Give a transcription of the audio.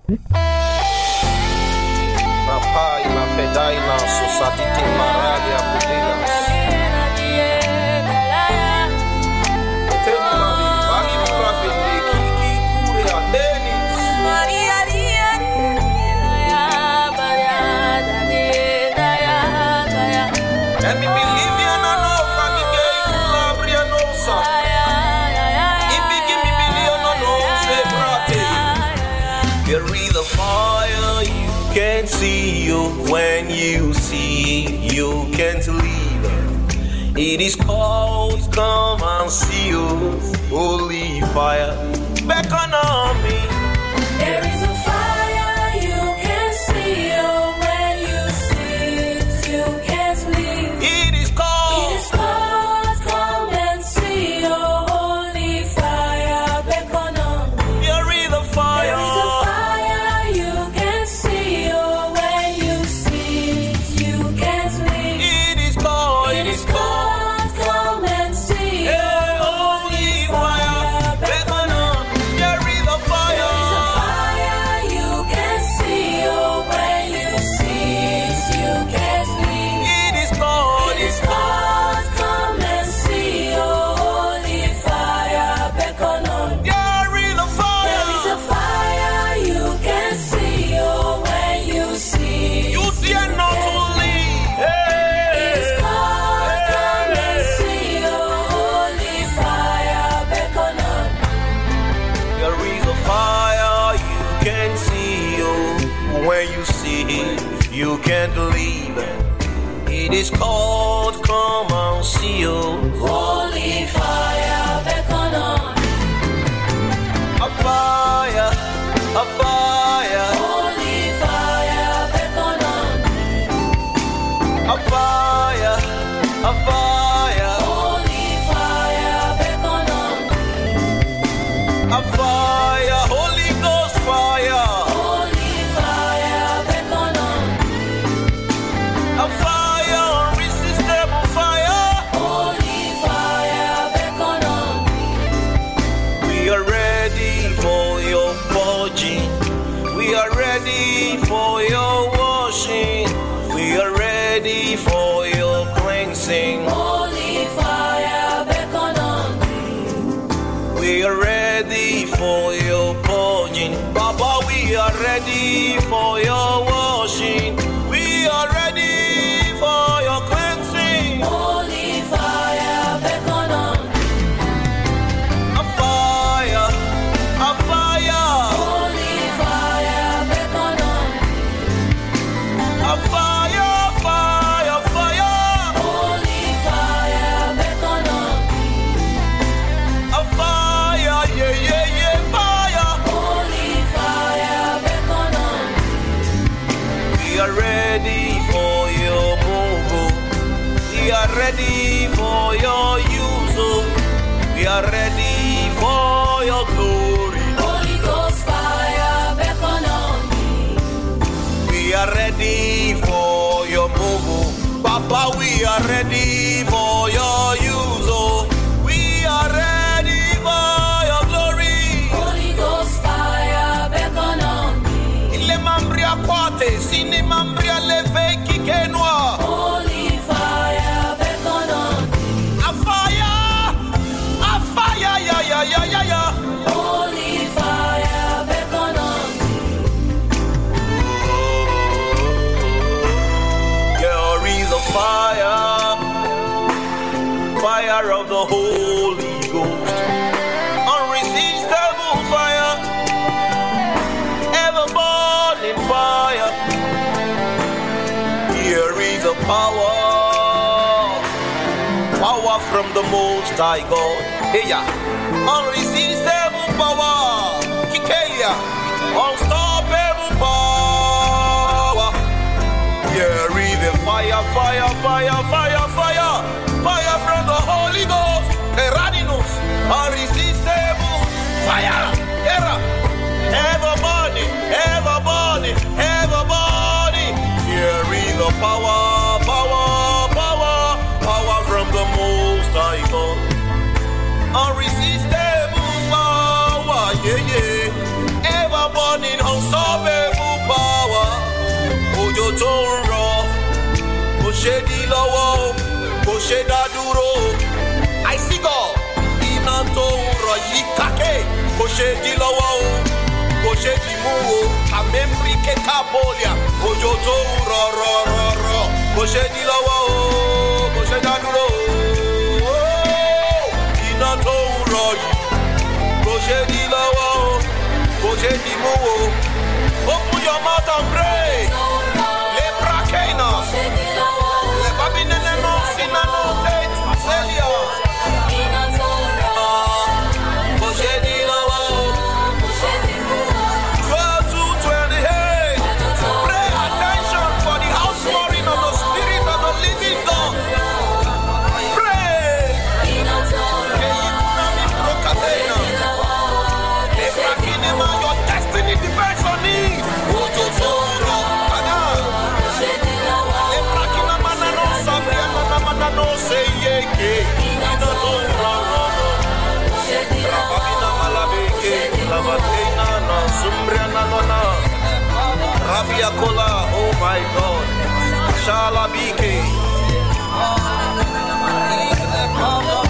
Rapai na fedai na society marali ya kudinas. Can't see you when you see you can't leave. It is called come and see you. Holy fire, beckon on me. There is a fire you can't see when you see you can't leave. It is called come and see your holy fire, beckon on me. There is a fire. You can't leave. It is called come and see you. Holy fire, beckon on. A fire, a fire. Holy fire, beckon on. A fire, a fire. Holy fire, beckon on. A fire, Holy Ghost fire. A fire, unresistable fire. Holy fire, beckon on. We are ready for your purging. We are ready for your washing. We are ready for your cleansing. Holy fire, beckon on. We are ready for your purging. Baba, we are ready for your washing. We are ready for your cleansing. Holy fire, beckon on. A fire, a fire. Holy fire, beckon on. A fire, fire, fire. Holy fire, beckon on. A fire, yeah, yeah, yeah, fire. Holy fire, beckon on. We are ready for your move. We are ready for your use. We are ready for your glory. Holy Ghost fire, beckon on. We are ready for your move. Papa, we are ready for your use. We are ready for your glory. Holy Ghost fire, beckon on. Le mambria quate, sini mambria leve kikenoa. Holy fire, beckon on. A fire, ya, ya, ya, ya, ya. Holy fire, beckon on. There is a fire, fire of the Holy Ghost, unresistable fire, ever burning fire. Here is a power from the Most High God. Hey, yeah. Unresistable power, Kikelia, unstoppable power. Here is the fire, fire, fire, fire, fire, fire from the Holy Ghost. Eradinos, unresistable fire. Ever burning, ever burning, ever burning. Here is the power, power, power, power from the Most High God. Unresistable power, yeah, yeah. Ever burning, unstoppable. Kosheda duro. I see God. Inanto uro yikake. Koshedi lawa. Koshedi muo. Kamembri ke kabolia. Ojoto ro. Koshedi lawa. Kosheda duro. Inanto uro. Koshedi lawa. Koshedi muo. Open your mouth and pray. Lebrakena. Lebabinene no sinano tate. Celia. Koshedi lawa. 12:28. Pray attention for the outpouring of the Spirit of the living God. Pray. Your destiny depends on it. Oh my God, Shalabike.